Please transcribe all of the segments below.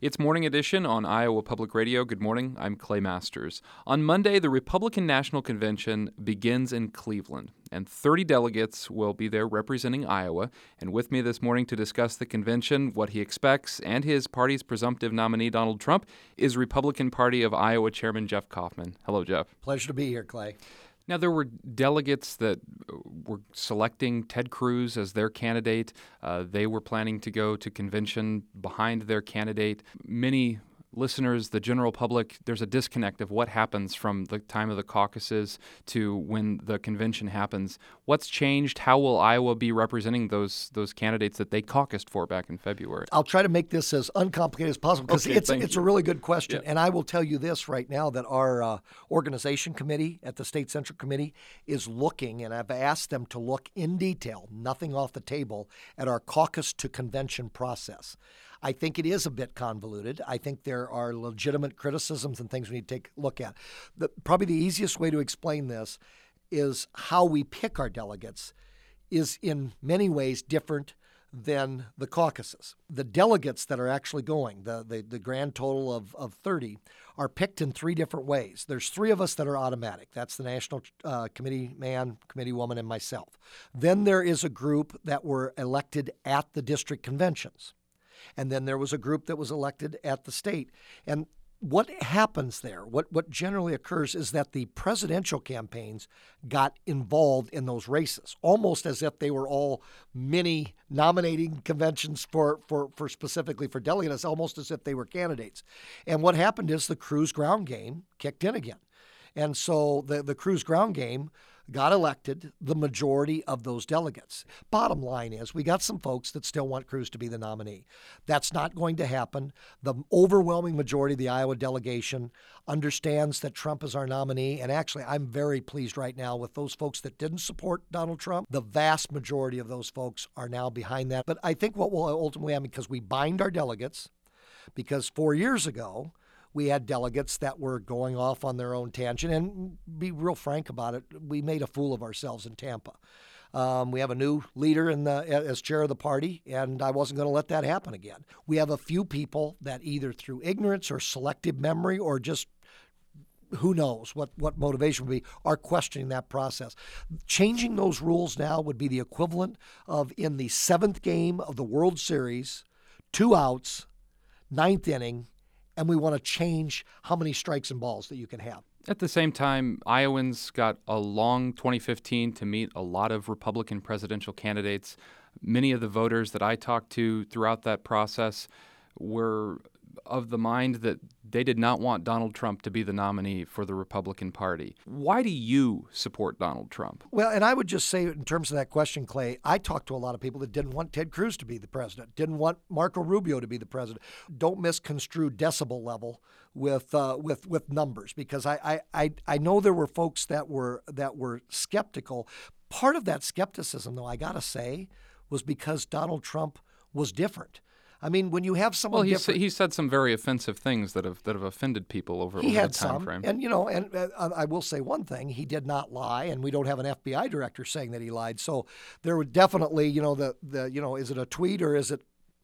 It's Morning Edition on Iowa Public Radio. Good morning. I'm Clay Masters. On Monday, the Republican National Convention begins in Cleveland, and 30 delegates will be there representing Iowa. And with me this morning to discuss the convention, what he expects, and his party's presumptive nominee, Donald Trump, is Republican Party of Iowa Chairman Jeff Kaufman. Hello, Jeff. Pleasure to be here, Clay. Now, there were delegates that were selecting Ted Cruz as their candidate. They were planning to go to convention behind their candidate. Many listeners, the general public, there's a disconnect of what happens from the time of the caucuses to when the convention happens. What's changed? How will Iowa be representing those candidates that they caucused for back in February? I'll try to make this as uncomplicated as possible because it's a really good question. Yeah. And I will tell you this right now, that our organization committee at the State Central Committee is looking, and I've asked them to look in detail, nothing off the table, at our caucus to convention process. I think it is a bit convoluted. I think there are legitimate criticisms and things we need to take a look at. Probably the easiest way to explain this is how we pick our delegates is in many ways different than the caucuses. The delegates that are actually going, the grand total of 30, are picked in three different ways. There's three of us that are automatic. That's the National Committee man, committee woman, and myself. Then there is a group that were elected at the district conventions. And then there was a group that was elected at the state. And what happens there, what generally occurs is that the presidential campaigns got involved in those races, almost as if they were all mini nominating conventions for specifically for delegates, almost as if they were candidates. And what happened is the Cruz ground game kicked in again. And so the Cruz ground game got elected the majority of those delegates. Bottom line is we got some folks that still want Cruz to be the nominee. That's not going to happen. The overwhelming majority of the Iowa delegation understands that Trump is our nominee. And actually, I'm very pleased right now with those folks that didn't support Donald Trump. The vast majority of those folks are now behind that. But I think what will ultimately happen, because we bind our delegates, because 4 years ago, we had delegates that were going off on their own tangent. And be real frank about it, we made a fool of ourselves in Tampa. We have a new leader as chair of the party, and I wasn't going to let that happen again. We have a few people that either through ignorance or selective memory or just who knows what motivation would be, are questioning that process. Changing those rules now would be the equivalent of in the seventh game of the World Series, 2 outs, ninth inning, and we want to change how many strikes and balls that you can have. At the same time, Iowans got a long 2015 to meet a lot of Republican presidential candidates. Many of the voters that I talked to throughout that process were of the mind that they did not want Donald Trump to be the nominee for the Republican Party. Why do you support Donald Trump? Well, and I would just say in terms of that question, Clay, I talked to a lot of people that didn't want Ted Cruz to be the president, didn't want Marco Rubio to be the president. Don't misconstrue decibel level with numbers, because I know there were folks that were skeptical. Part of that skepticism, though, I got to say, was because Donald Trump was different. I mean, when you have someone different, he said some very offensive things that have offended people over the time frame. And I will say one thing: he did not lie, and we don't have an FBI director saying that he lied. So there would definitely, is it a tweet or is it,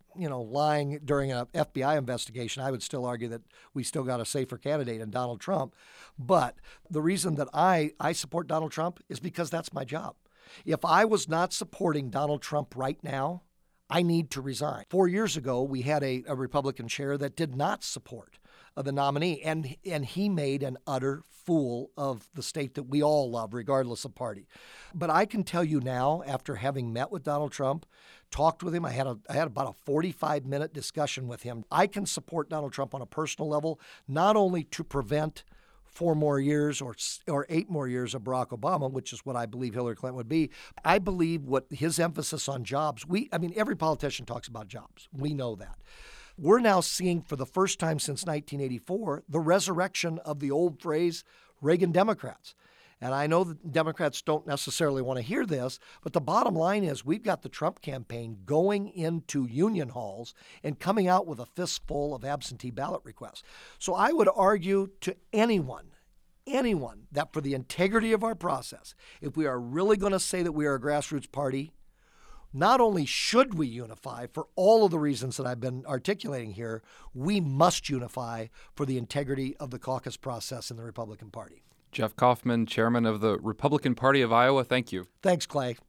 lying during an FBI investigation? I would still argue that we still got a safer candidate in Donald Trump. But the reason that I support Donald Trump is because that's my job. If I was not supporting Donald Trump right now, I need to resign. 4 years ago, we had a Republican chair that did not support the nominee, and he made an utter fool of the state that we all love, regardless of party. But I can tell you now, after having met with Donald Trump, talked with him, I had about a 45-minute discussion with him. I can support Donald Trump on a personal level, not only to prevent 4 more years or 8 more years of Barack Obama, which is what I believe Hillary Clinton would be. I believe what his emphasis on jobs, every politician talks about jobs. We know that. We're now seeing for the first time since 1984 the resurrection of the old phrase Reagan Democrats. And I know that Democrats don't necessarily want to hear this, but the bottom line is we've got the Trump campaign going into union halls and coming out with a fistful of absentee ballot requests. So I would argue to anyone that for the integrity of our process, if we are really going to say that we are a grassroots party, not only should we unify for all of the reasons that I've been articulating here, we must unify for the integrity of the caucus process in the Republican Party. Jeff Kaufman, chairman of the Republican Party of Iowa, thank you. Thanks, Clay.